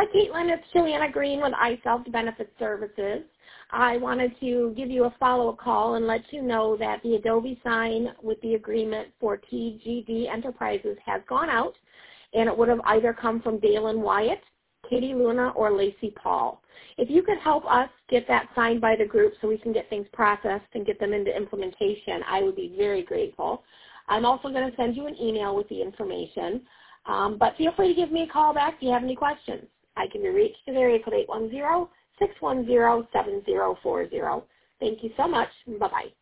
Hi, Caitlin. It's Joanna Green with iSelf Benefit Services. I wanted to give you a follow-up call and let you know that the Adobe sign with the agreement for TGD Enterprises has gone out, and it would have either come from Dalen Wyatt, Katie Luna, or Lacey Paul. If you could help us get that signed by the group so we can get things processed and get them into implementation, I would be very grateful. I'm also going to send you an email with the information, but feel free to give me a call back if you have any questions. I can be reached at area code 810-610-7040. Thank you so much. Bye-bye.